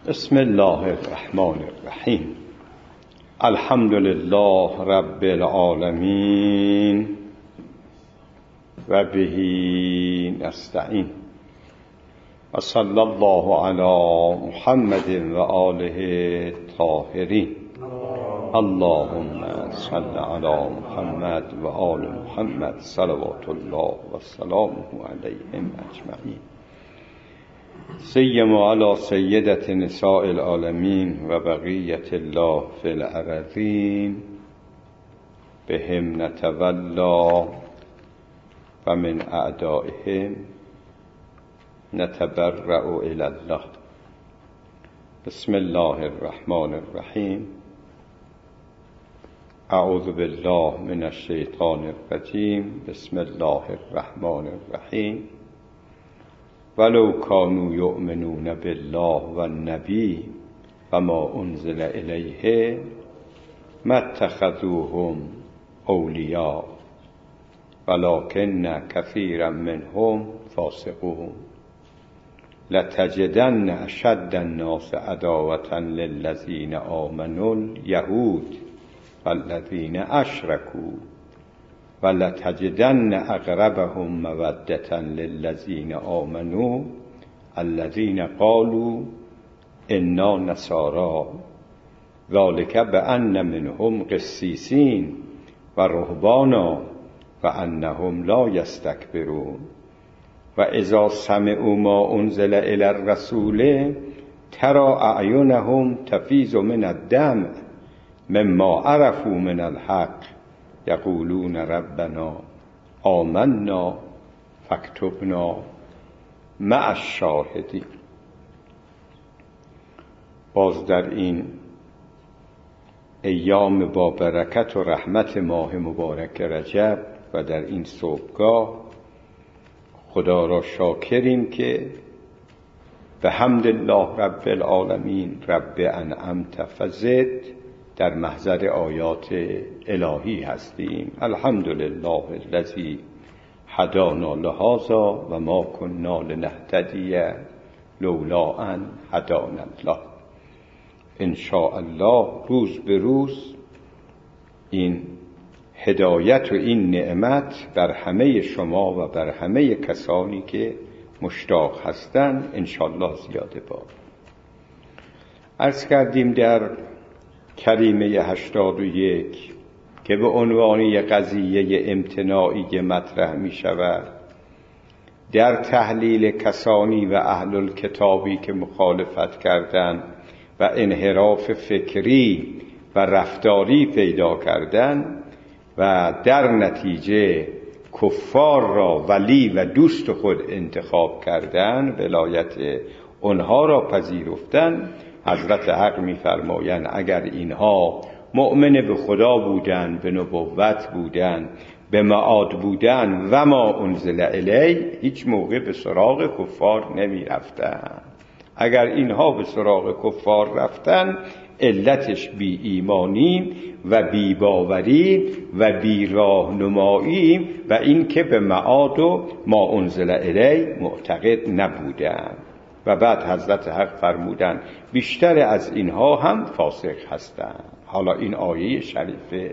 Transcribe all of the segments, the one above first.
بسم الله الرحمن الرحیم. الحمد لله رب العالمین و به نستعین و صلی الله علی محمد و آله طاهرین. اللهم صل علی محمد و آل محمد صلوات الله و سلامه علیهم اجمعین. سیما علی سیدة نساء العالمین و بقیة الله فی الارضین بهم نتولا و من اعدائهم نتبرأ الی الله. بسم الله الرحمن الرحیم. اعوذ بالله من الشیطان الرجیم. بسم الله الرحمن الرحیم. ولو كانوا يؤمنون بالله والنبي وما انزل الیه ما اتخذوهم اولیاء ولكن كثيرا منهم فاسقون. لتجدن اشد الناس عداوة للذين آمنوا اليهود والذين اشركوا ولتجدن اقربهم مودة للذين آمنوا الذين قالوا إنا نصارى ذلك بأن منهم قسيسين ورهبانا وأنهم لا يستكبرون. وإذا سمعوا ما أنزل إلى الرسول ترى أعينهم تفيض من الدمع مما عرفوا من الحق یقولون ربنا آمنا فاکتبنا مع الشاهدین. باز در این ایام با برکت و رحمت ماه مبارک رجب و در این صبحگاه خدا را شاکریم که به حمد الله رب العالمین رب انعمت فزد در محضر آیات الهی هستیم. الحمدلله الذی هدانا لهذا و ما كنا لنهتدی لولا ان هدانا الله. ان شاء الله روز به روز این هدایت و این نعمت بر همه شما و بر همه کسانی که مشتاق هستند ان شاء الله زیاده باد. عرض کردیم در کریمه 81 که به عنوان قضیه امتناعی مطرح می شود در تحلیل کسانی و اهل الکتابی که مخالفت کردند و انحراف فکری و رفتاری پیدا کردند و در نتیجه کفار را ولی و دوست خود انتخاب کردند، ولایت اونها را پذیرفتند. حضرت حق می‌فرمایند اگر اینها مؤمن به خدا بودند، به نبوت بودند، به معاد بودند و ما انزل الی، هیچ موقع به سراغ کفار نمی رفتند. اگر اینها به سراغ کفار رفتند علتش بی ایمانی و بی باوری و بی راهنمایی و این که به معاد و ما انزل الی معتقد نبودند. و بعد حضرت حق فرمودند بیشتر از اینها هم فاسق هستند. حالا این آیه شریفه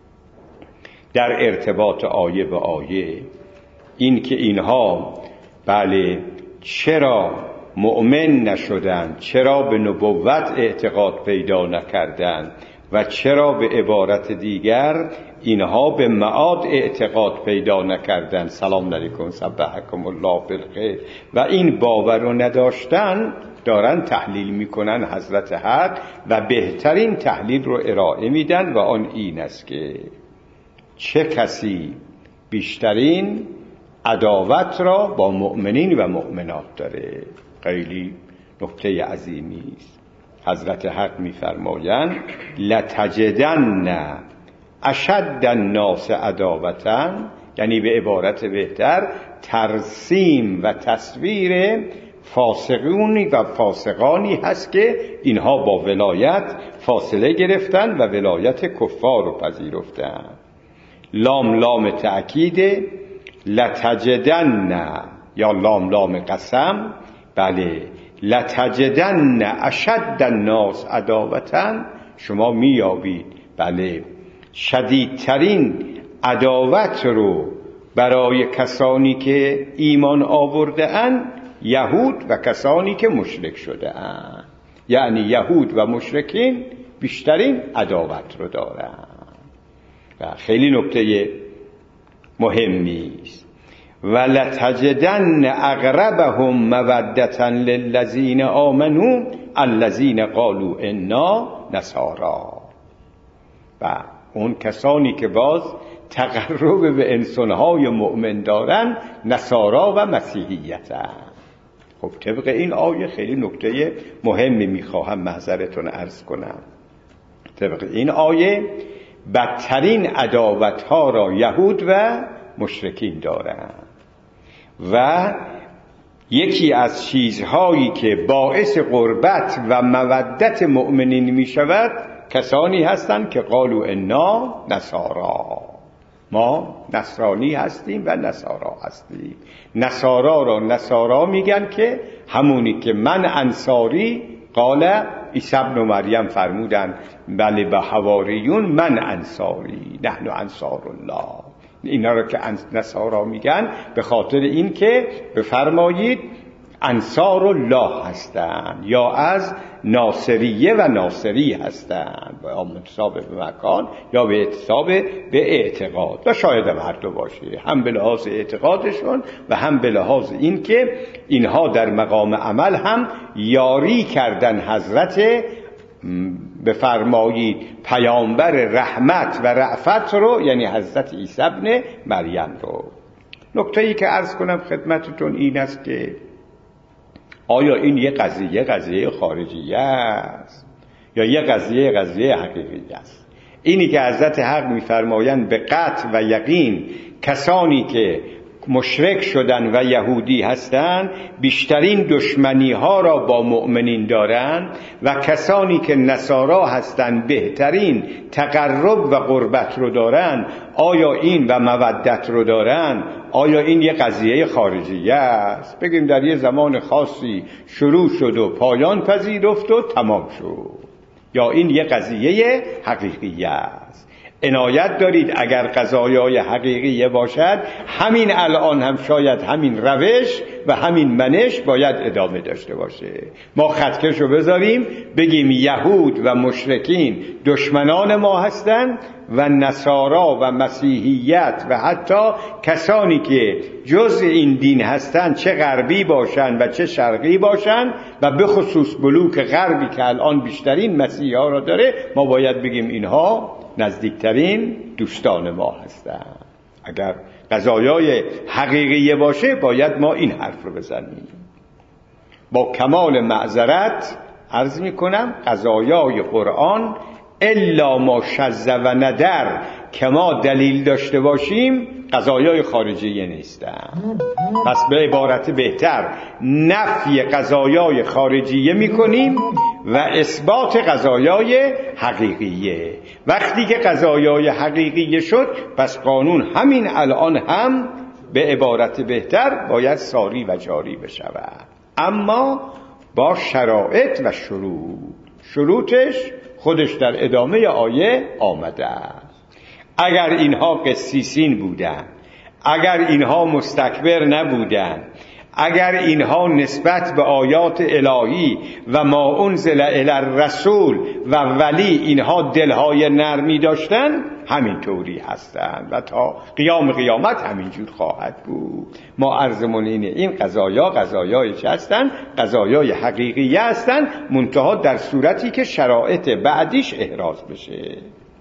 در ارتباط آیه به آیه این که اینها بله چرا مؤمن نشدند، چرا به نبوت اعتقاد پیدا نکردند و چرا به عبارت دیگر اینها به معاد اعتقاد پیدا نکردند. سلام علیکم سبحکم الله بالخیر. و این باور رو نداشتن دارن تحلیل میکنن حضرت حق و بهترین تحلیل رو ارائه میدن و آن این است که چه کسی بیشترین عداوت را با مؤمنین و مؤمنات داره. خیلی نکته عظیمی است. حضرت حق میفرمایند لتجدن اشد الناس عداوة، یعنی به عبارت بهتر ترسیم و تصویر فاسقونی و فاسقانی هست که اینها با ولایت فاصله گرفتن و ولایت کفار رو پذیرفتن. لام لام تأکید، لتجدن یا لام لام قسم، بله لتجدن اشد الناس عداوةً، شما میابید بله شدیدترین عداوت رو برای کسانی که ایمان آورده اند یهود و کسانی که مشرک شده اند. یعنی یهود و مشرکین بیشترین عداوت رو دارن و خیلی نکته مهمی است. ولتجدن اقربهم مودة للذین آمنوا الذین قالوا انا نصارا. و اون کسانی که باز تقرب به انسانهای مؤمن دارن نصارا و مسیحیتن. خب طبق این آیه خیلی نکته مهمی میخواهم معذرتون عرض کنم. طبق این آیه بدترین عداوتها را یهود و مشرکین دارند و یکی از چیزهایی که باعث قربت و مودت مؤمنین می شود کسانی هستند که قالوا انا نصارا، ما نصرانی هستیم و نصارا هستیم. نصارا را نصارا میگن که همونی که من انصاری، قال عیسی ابن مریم فرمودن بله به حواریون من انصاری نحن انصار الله. اینا را که نصارا میگن به خاطر این که بفرمایید انصار الله هستند یا از ناصریه و ناصری هستند، یا منتسب به مکان یا به اعتصاب به اعتقاد و شاید هم هر دو باشه، هم به لحاظ اعتقادشون و هم به لحاظ این که اینها در مقام عمل هم یاری کردن حضرت بفرمایید پیامبر رحمت و رأفت رو، یعنی حضرت عیسی ابن مریم رو. نکته‌ای که عرض کنم خدمتتون این است که آیا این یه قضیه خارجیه است یا یه قضیه حقیقی است؟ اینی که حضرت حق می‌فرمایند به قطع و یقین کسانی که مشرک شدن و یهودی هستند بیشترین دشمنی ها را با مؤمنین دارند و کسانی که نصارا هستند بهترین تقرب و قربت رو دارند، آیا این و مودت رو دارند؟ آیا این یه قضیه خارجیه است؟ بگیم در یه زمان خاصی شروع شد و پایان پذیرفت و تمام شد، یا این یه قضیه حقیقیه است؟ عنایت دارید اگر قضایای حقیقیه باشد همین الان هم شاید همین روش و همین منش باید ادامه داشته باشه. ما خطکشو بذاریم بگیم یهود و مشرکین دشمنان ما هستند و نصارا و مسیحیت و حتی کسانی که جزء این دین هستند، چه غربی باشند و چه شرقی باشند و به خصوص بلوک غربی که الان بیشترین مسیحی ها را داره، ما باید بگیم اینها نزدیکترین دوستان ما هستند. اگر قضایای حقیقیه باشه باید ما این حرف رو بزنیم. با کمال معذرت عرض می کنم قضایای قرآن الا ما شذ و ندر که ما دلیل داشته باشیم قضایای خارجیه نیستن. پس به عبارت بهتر نفی قضایای خارجیه می کنیم و اثبات قضایای حقیقیه. وقتی که قضایای حقیقیه شد پس قانون همین الان هم به عبارت بهتر باید ساری و جاری بشود، اما با شرایط و شروطش خودش در ادامه آیه آمده است. اگر اینها قسیسین بودن، اگر اینها مستکبر نبودن، اگر اینها نسبت به آیات الهی و ما انزل الی الرسول و ولی اینها دلهای نرمی داشتن، همین طوری هستند و تا قیام قیامت همینجور خواهد بود. ما عرضمون اینه این قضایای چه هستن؟ قضایای حقیقی هستن، منتها در صورتی که شرایط بعدیش احراز بشه.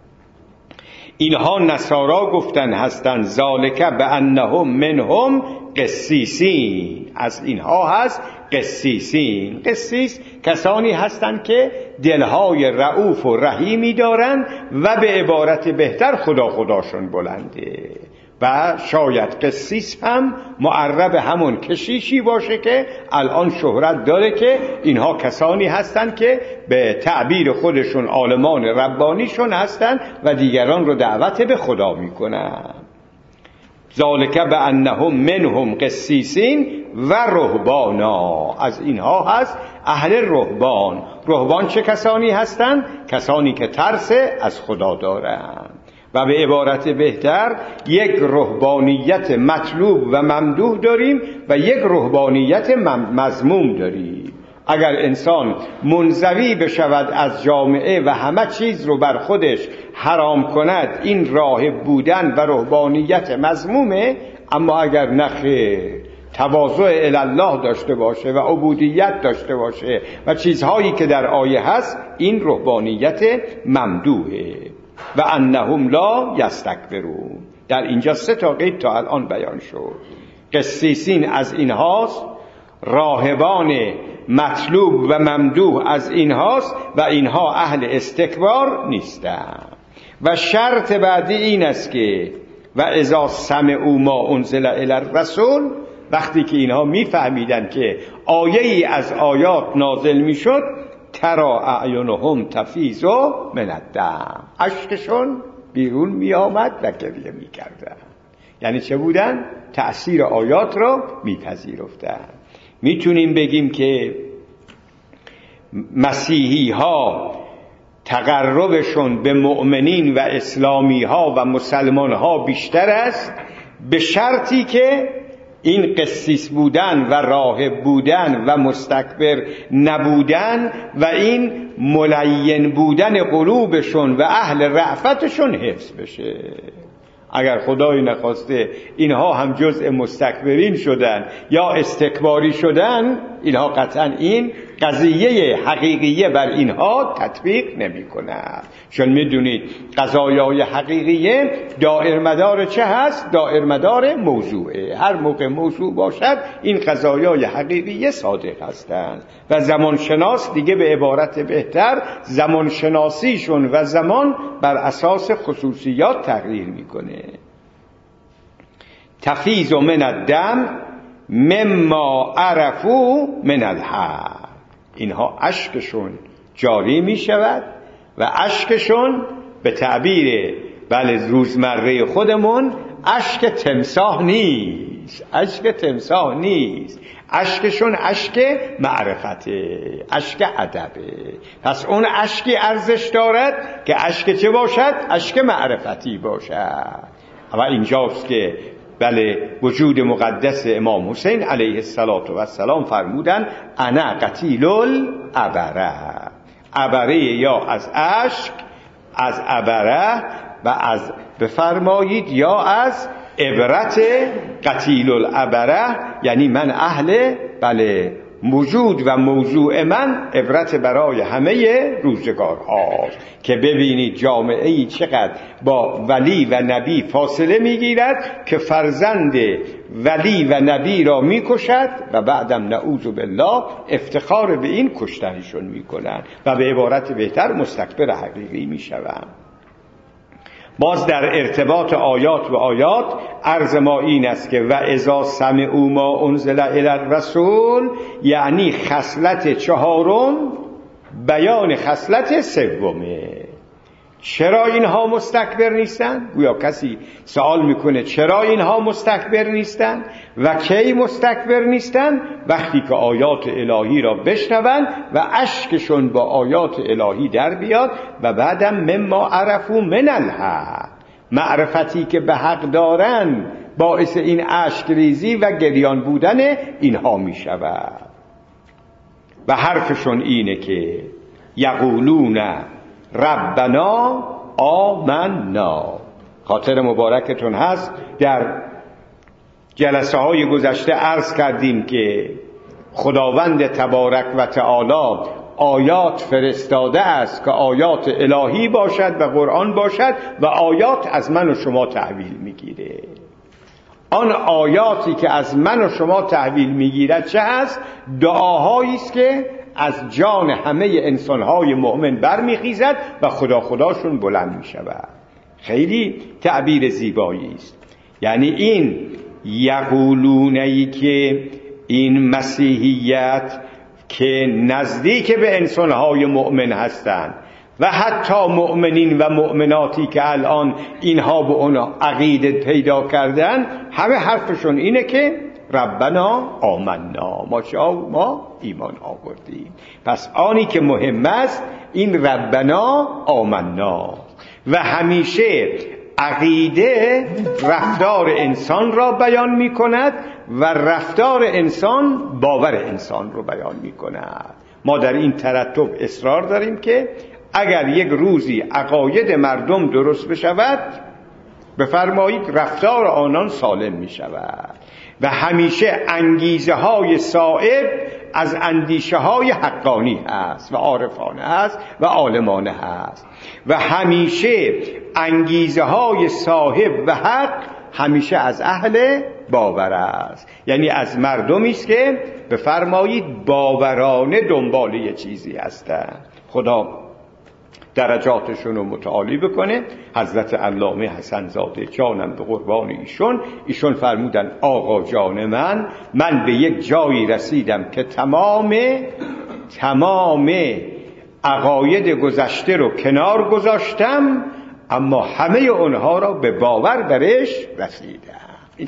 اینها نصارا گفتن هستن ذالک بانهم منهم قسیسین، از اینها هست قسیسین. قسیس کسانی هستند که دلهای رؤوف و رحیمی دارن و به عبارت بهتر خداشون بلنده و شاید قسیس هم معرب همون کشیشی باشه که الان شهرت داره که اینها کسانی هستند که به تعبیر خودشون عالمان ربانیشون هستند و دیگران رو دعوت به خدا میکنن. ذالک بانهم منهم قسیسین و رهبانا. از اینها هست اهل رهبان. رهبان چه کسانی هستند؟ کسانی که ترس از خدا دارند. و به عبارت بهتر یک رهبانیت مطلوب و ممدوح داریم و یک رهبانیت مذموم داریم. اگر انسان منزوی بشود از جامعه و همه چیز رو بر خودش حرام کند، این راهب بودن و رهبانیت مذمومه. اما اگر نخیر تواضع الی الله داشته باشه و عبودیت داشته باشه و چیزهایی که در آیه هست، این رهبانیت ممدوحه. و انهم لا یستکبرون. در اینجا 3 تا قید تا الان بیان شد. قسیسین از اینهاست، راهبان مطلوب و ممدوح از اینهاست و اینها اهل استکبار نیستند. و شرط بعدی این است که و اذا سمعوا ما انزل الی الرسول، وقتی که اینها میفهمیدن که آیه‌ای از آیات نازل میشد، ترا اعینهم تفیض من الدم، اشکشون بیرون می آمد و گریه می کردن. یعنی چه بودن؟ تأثیر آیات را می پذیرفتن. میتونیم بگیم که مسیحی ها تقربشون به مؤمنین و اسلامی ها و مسلمان ها بیشتر است، به شرطی که این قسیس بودن و راهب بودن و مستکبر نبودن و این ملین بودن قلوبشون و اهل رأفتشون حفظ بشه. اگر خدای نخواسته اینها هم جزء مستکبرین شدن یا استکباری شدن، اینها قطعا این قضیه حقیقیه بر اینها تطبیق نمی کند. چون میدونید قضایای حقیقیه دائر مدار چه هست؟ دائر مدار موضوعه. هر موقع موضوع باشد این قضایای حقیقیه صادق هستند و زمانشناس دیگه به عبارت بهتر زمانشناسیشون و زمان بر اساس خصوصیات تغییر میکنه. تفیض من الدم مما عرفو من الحق. اینها اشکشون جاری می شود و اشکشون به تعبیر روزمره خودمون اشک تمساح نیست. اشک تمساح نیست. اشکشون اشک معرفته، اشک ادبه. پس اون اشکی ارزش دارد که اشک چه باشد؟ اشک معرفتی باشد. و اینجاست که وجود مقدس امام حسین علیه السلام فرمودن انا قتیل العبره. عبره یا از اشک، از عبره و از بفرمایید یا از عبرت. قتیل العبره یعنی من اهل وجود و موضوع من عبرت برای همه روزگار هاست که ببینید جامعه ای چقدر با ولی و نبی فاصله میگیرد که فرزند ولی و نبی را میکشد و بعدم نعوذ بالله افتخار به این کشتنشون میکنن و به عبارت بهتر مستکبر حقیقی میشوند. باز در ارتباط آیات و آیات عرض ما این است که و اذا سمعوا ما انزل الی الرسول، یعنی خصلت چهارم بیان خصلت سومه. چرا اینها مستکبر نیستن؟ گویا کسی سوال میکنه چرا اینها مستکبر نیستن و کی مستکبر نیستن؟ وقتی که آیات الهی را بشنوند و اشکشون با آیات الهی در بیاد و بعدم مما عرفو من الحق، معرفتی که به حق دارن باعث این اشک ریزی و گریان بودن اینها میشود. و حرفشون اینه که یقولون ربنا آمنا. خاطر مبارکتون هست در جلسه های گذشته عرض کردیم که خداوند تبارک و تعالی آیات فرستاده است که آیات الهی باشد و قرآن باشد و آیات از من و شما تحویل میگیره. آن آیاتی که از من و شما تحویل میگیرد چه هست؟ دعاهایی است که از جان همه انسانهای مؤمن برمیخیزد و خداشون بلند میشود. خیلی تعبیر زیبایی است. یعنی این یقولونه‌ای که این مسیحیت که نزدیک به انسانهای مؤمن هستند و حتی مؤمنین و مؤمناتی که الان اینها به اون عقیده پیدا کردن، همه حرفشون اینه که ربنا آمنا، ما ایمان آوردیم. پس آنی که مهم است این ربنا آمنا. و همیشه عقیده رفتار انسان را بیان می کند و رفتار انسان باور انسان را بیان می کند. ما در این ترتب اصرار داریم که اگر یک روزی عقاید مردم درست بشود، بفرمایید رفتار آنان سالم می شود. و همیشه انگیزه های صائب از اندیشه های حقانی هست و عارفانه هست و عالمانه هست. و همیشه انگیزه های صاحب و حق همیشه از اهل باور است، یعنی از مردمی است که بفرمایید باورانه دنبال یه چیزی هستند. خدا درجاتشون رو متعالی بکنه. حضرت علامه حسن زاده جانم به قربان ایشون فرمودن آقا جان من به یک جایی رسیدم که تمام عقاید گذشته رو کنار گذاشتم، اما همه اونها را به باور برش رسیدم. این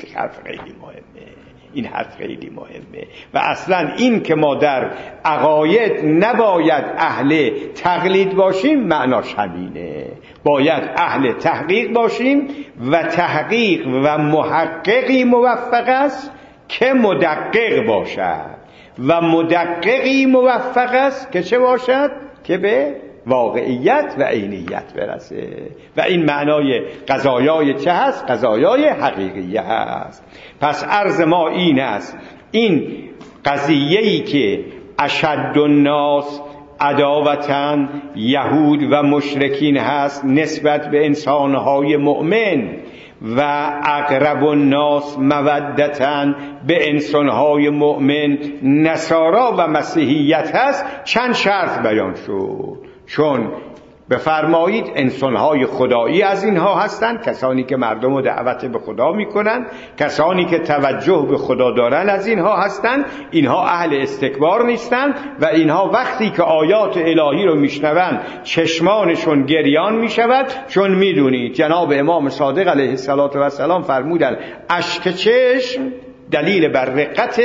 حرف خیلی مهمه. و اصلا این که ما در عقاید نباید اهل تقلید باشیم معناش همینه. باید اهل تحقیق باشیم و تحقیق و محققی موفق است که مدقق باشد و مدققی موفق است که چه باشد؟ که به واقعیت و عینیت برسه. و این معنای قضایای چه هست؟ قضایای حقیقیه هست. پس عرض ما این است، این قضیه‌ای که اشد الناس عداوتاً یهود و مشرکین هست نسبت به انسانهای مؤمن و اقرب الناس مودتاً به انسانهای مؤمن نصارا و مسیحیت هست، چند شرط بیان شد. چون بفرمایید انسانهای خدایی از اینها هستند، کسانی که مردم رو دعوت به خدا میکنن، کسانی که توجه به خدا دارن از اینها هستند. اینها اهل استکبار نیستند و اینها وقتی که آیات الهی رو میشنون چشمانشون گریان میشود، چون میدونید جناب امام صادق علیه السلام فرمودن اشک چشم دلیل بر رقت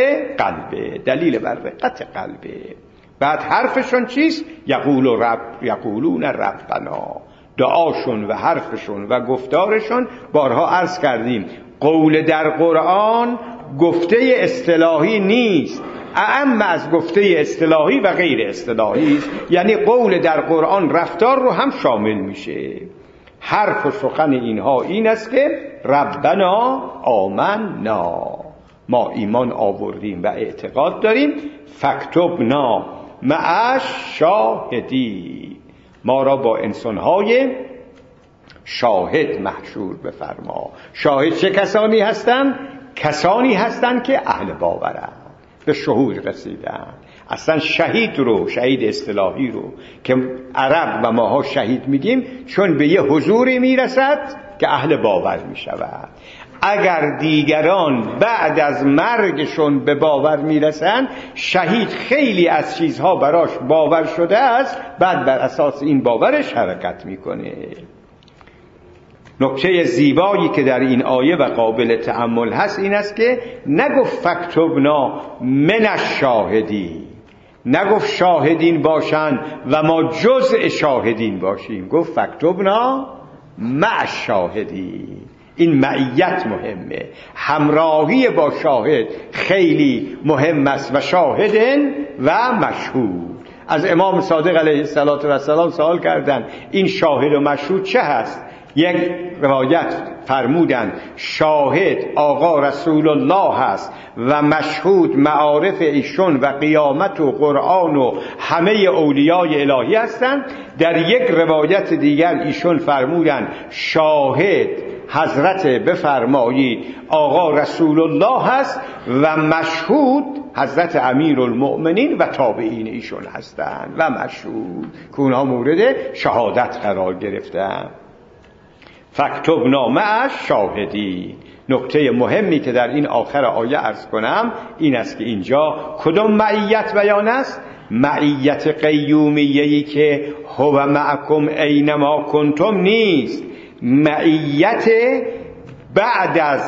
قلبه. بعد حرفشون چیست؟ یقولون ربنا. دعاشون و حرفشون و گفتارشون بارها عرض کردیم قول در قرآن گفته اصطلاحی نیست، اعم از گفته اصطلاحی و غیر اصطلاحی است. یعنی قول در قرآن رفتار رو هم شامل میشه. حرف و سخن اینها این است که ربنا آمنا، ما ایمان آوردیم و اعتقاد داریم، فاکتبنا مع شاهدی، ما را با انسانهای شاهد محشور بفرما. شاهد چه کسانی هستند؟ کسانی هستند که اهل باورند، به شهود رسیدن. اصلا شهید اصطلاحی رو که عرب و ماها شهید میگیم چون به یه حضوری میرسد که اهل باور میشود. اگر دیگران بعد از مرگشون به باور میرسن، شهید خیلی از چیزها براش باور شده است، بعد بر اساس این باورش حرکت میکنه. نکته زیبایی که در این آیه و قابل تأمل هست این است که نگفت فاکتبنا من الشاهدین، نگفت شاهدین باشن و ما جزء شاهدین باشیم، گفت فاکتبنا مع الشاهدین. این معیت مهمه، همراهی با شاهد خیلی مهم است. و شاهدن و مشهود. از امام صادق علیه السلام سوال کردن این شاهد و مشهود چه هست؟ یک روایت فرمودن شاهد آقا رسول الله هست و مشهود معارف ایشون و قیامت و قرآن و همه اولیای الهی هستند. در یک روایت دیگر ایشون فرمودن شاهد حضرت بفرمایید آقا رسول الله هست و مشهود حضرت امیرالمؤمنین و تابعین ایشون هستند و مشهود که اونها مورد شهادت قرار گرفتند. فاکتبنا مع الشاهدین. نکته مهمی که در این آخر آیه عرض کنم این است که اینجا کدام معیت بیان است؟ معیت قیومیه‌ای که هو معکم اینما کنتم نیست. معیت بعد از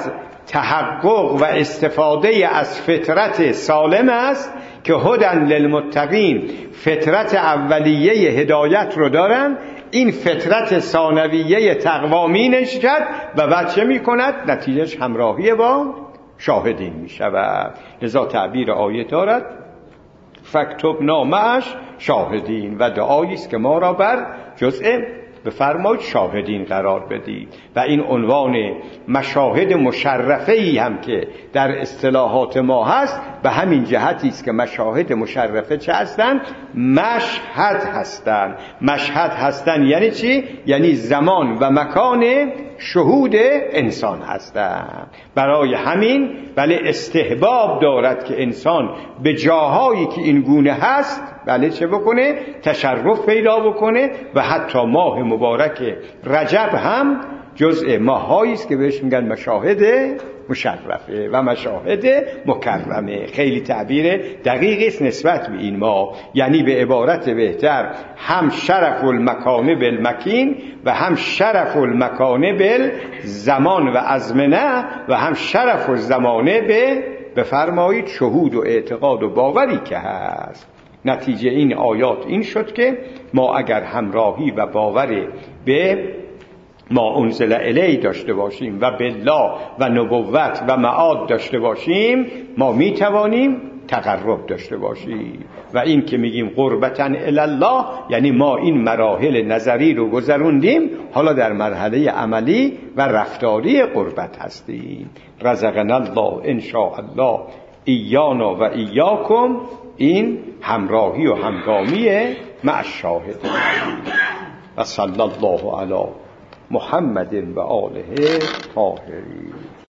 تحقق و استفاده از فطرت سالم است که هدن للمتقین، فطرت اولیه هدایت رو دارن، این فطرت ثانویه تقوا می نشد و بعد چه می کند؟ نتیجهش همراهی با شاهدین می شود. لذا تعبیر آیه دارد فاکتبنا معش شاهدین، و دعایی است که ما را بر جزء بفرمایید شاهدین قرار بدید. و این عنوان مشاهد مشرفه‌ای هم که در اصطلاحات ما هست به همین جهتی است که مشاهد مشرفه چه هستند؟ مشهد هستند. مشهد هستند یعنی چی؟ یعنی زمان و مکان شهود انسان هستند. برای همین بله استحباب دارد که انسان به جاهایی که این گونه هست بله چه بکنه؟ تشرف پیدا بکنه. و حتی ماه مبارک رجب هم جزء ماهایی است که بهش میگن مشاهد مشرفه و مشاهد مکرمه. خیلی تعبیر دقیقی است نسبت به این ماه، یعنی به عبارت بهتر هم شرف المکان بالمکین و هم شرف المکان بالزمان و ازمنه و هم شرف الزمانه بفرمایید شهود و اعتقاد و باوری که هست. نتیجه این آیات این شد که ما اگر همراهی و باور به ما انزل الی داشته باشیم و بالله و نبوت و معاد داشته باشیم، ما میتوانیم تقرب داشته باشیم. و این که میگیم قربتاً الی الله یعنی ما این مراحل نظری رو گذروندیم، حالا در مرحله عملی و رفتاری قربت هستیم. رزقنا الله ان شاء الله ایانا و ایاکم، این همراهی و همگامی مع الشاهدین. و صلی الله علی محمد و آله طاهرین.